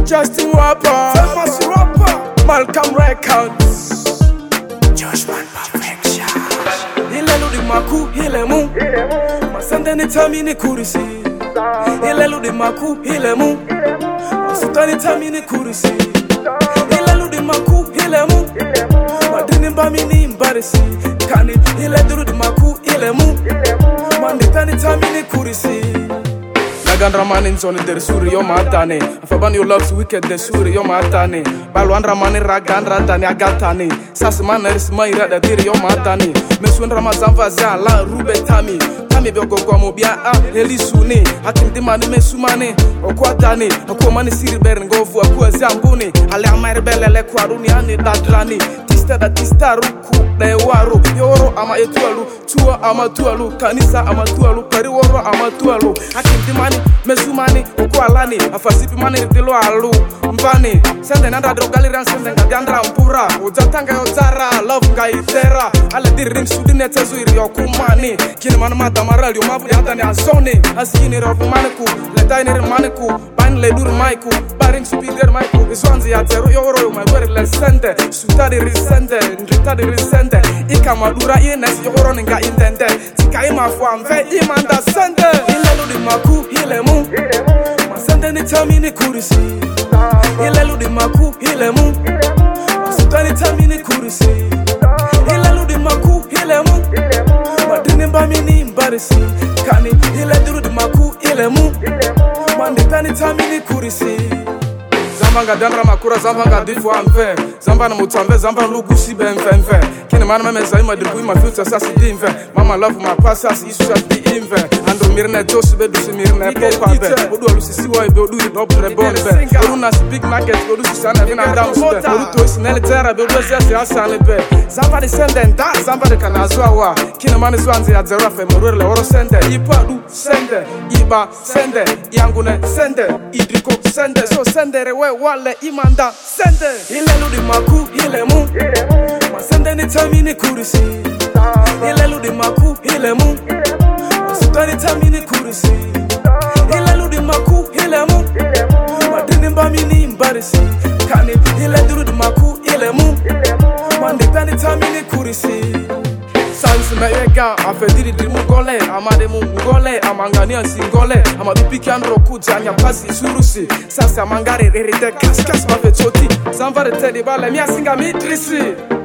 Justin Rapper, famous rapper, Malcolm Records, Joshman Perfection. Ilelu di maku hilemu, masande ni tamini kurisi. Ilelu di maku hilemu, masutani tamini kurisi. Ilelu di maku hilemu, madini mbamini mbarisi. Kani ilelu di maku hilemu, manditani tamini kurisi. Nagan Ramani zone der suri yo matane. Afaban yo loves wicked der suri yo matane. Balwan Ramani ragan ratani agatani. Sas manners maira da dir yo matani. Meswen Ramazan vazia la rube tami. Tami bego kwa mobia a helisuni. Hakim dimani mesumane. Okwatani. Akomani siri berngovu akua zambuni. Ale amaire belele kwa runi ani dadrani. Tista da tista ruku de waru. Yoro ama etualu. Tua ama tualu. Kanisa ama tualu. Periworo ama tualu. Hakim dimani mesumani okwalani afasipi mani ritilo alu mvani sende nanda drogaliran sende ngandra mpura ujatanga yozara love ngaitera ala dirim sudine tezu iri okumani kini manu matamara liu mabu yata ni azoni asini rofu maniku letaini maniku bain ledur maiku baring superior maiku iswanzi ya teru yoro yo maiberi lesente sutadi risente nritadi risente ika madura ines yoro ninga intende tika ima fuamve imanda sende ilelu di maku hilemu masende ni tamini kurisi ilelu di maku hilemu masutani tamini kurisi ilelu di maku hilemu madini mbamini mbarisi kani ilelu di maku hilemu manditani tamini kurisi Zambanga dandra makura zambanga difu amfe Zamba na mutambe zamba lugusi benfenfe Kini mana meme zaima dirbu ima future sasi dimfe Mama love my past sasi isu sasi di imfe Ando mirne josu be dusi mirne popape Odu alusi siwa ibe odu idobre bombe Odu nasi big market odu susana vina downstep Odu toisi nele tera be odu zesi asane be Zamba di sende nda zamba di kanazua wa Kini mani zwanzi ya zerafe mwerele oro sende Ipa du sende Iba sende Yangune sende Idriko sende So sende rewe wale imanda sende ilelu di maku hilemu masende ni tamini kurisi ilelu di maku hilemu masutani tamini kurisi ilelu di maku hilemu madini mbamini mbarisi kani ilelu di maku hilemu manditani tamini kurisi Sans me yega afediri dimu gole amade mu ngole amangania singole amabipi andro kujanya pasi surusi sasa mangare rerite kaskas mafechoti zamvare tedi bale miasinga mitrisi